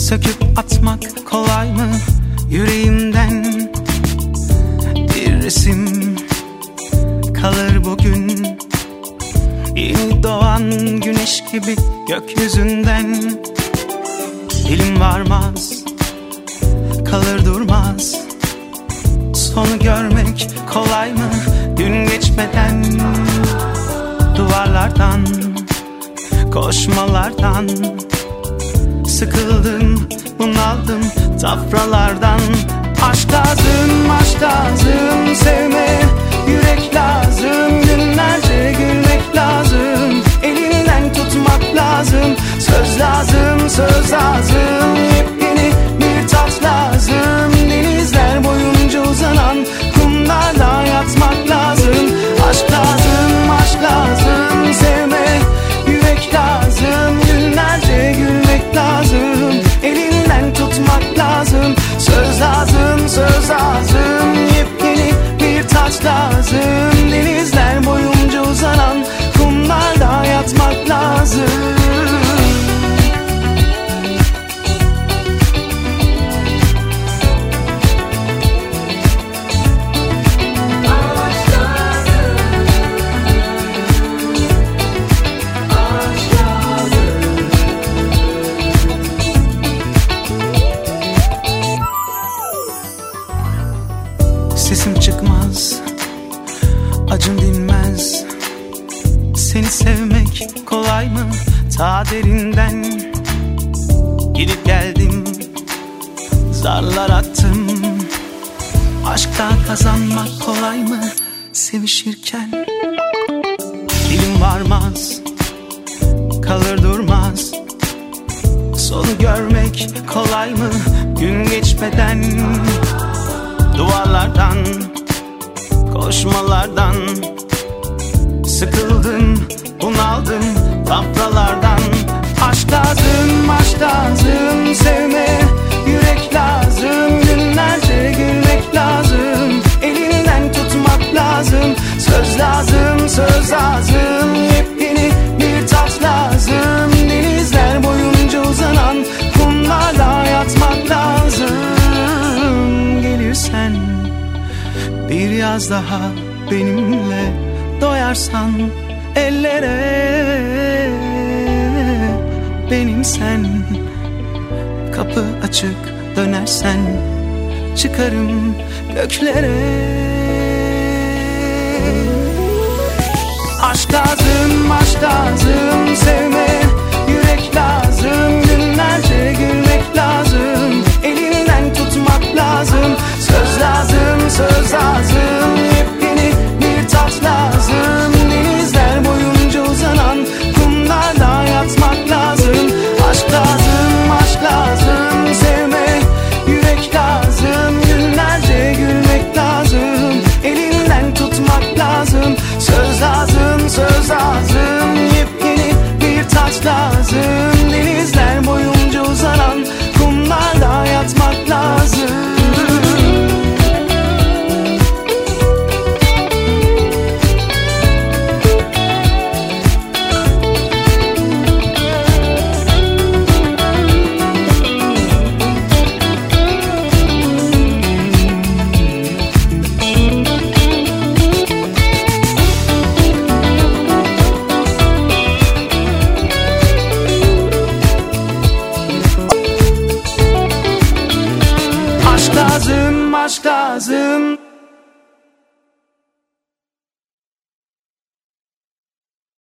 söküp atmak kolay mı? Yüreğimden bir resim kalır bugün. Yeni doğan güneş gibi gökyüzünden. Dilim varmaz, kalır durmaz. Sonu görmek kolay mı? Gün geçmeden duvarlardan, koşmalardan sıkıldım, bunaldım tafralardan. Aşk lazım, aşk lazım, sevme yürek lazım. Günlerce gülmek lazım, elinden tutmak lazım. Söz lazım, söz lazım, yepyeni bir tat lazım. Denizler boyunca uzanan kumlarla yatmak lazım. Aşk lazım, aşk lazım, sevme yürek lazım. Günlerce gülmek lazım, elinden tutmak lazım. Söz lazım, söz lazım, yepyeni bir tat lazım. Denizler boyunca uzanan kumlarla yatmak lazım. Sesim çıkmaz, acım dinmez. Seni sevmek kolay mı? Ta derinden gidip geldim, zarlar attım. Aşkta kazanmak kolay mı? Sevişirken dilim varmaz, kalır durmaz. Sonu görmek kolay mı? Gün geçmeden duvarlardan, koşmalardan sıkıldım, bunaldım tafralardan. Aşk lazım, aşk lazım, sevme yürek lazım. Günlerce gülmek lazım, elinden tutmak lazım. Söz lazım, söz lazım, yepyeni bir tat lazım. Denizler boyunca uzanan kumlarla yatmak lazım. Gelirsen bir yaz daha benimle, doyarsan ellere, benimsen. Kapı açık dönersen çıkarım göklere. Aşk lazım, aşk lazım, sevme yürek lazım. Günlerce gülmek lazım, elinden tutmak lazım. Söz lazım, söz lazım, yepyeni bir tat lazım. Denizler boyunca uzanan kumlarla yatmak lazım. Aşk lazım, aşk lazım, sevme yürek lazım. Günlerce gülmek lazım, elinden tutmak lazım. Söz lazım, söz lazım, yepyeni bir tat lazım.